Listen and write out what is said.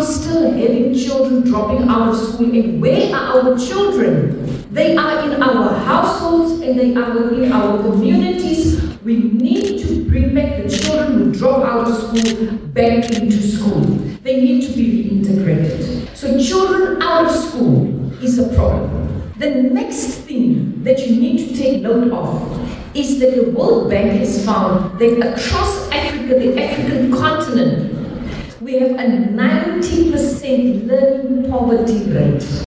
still having children dropping out of school, and where are our children? They are in our households and they are within our communities. We need to bring back the children who drop out of school back into school. They need to be reintegrated. So children out of school is a problem. The next thing that you need to take note of is that the World Bank has found that across Africa, the African continent, we have a 90% learning poverty rate.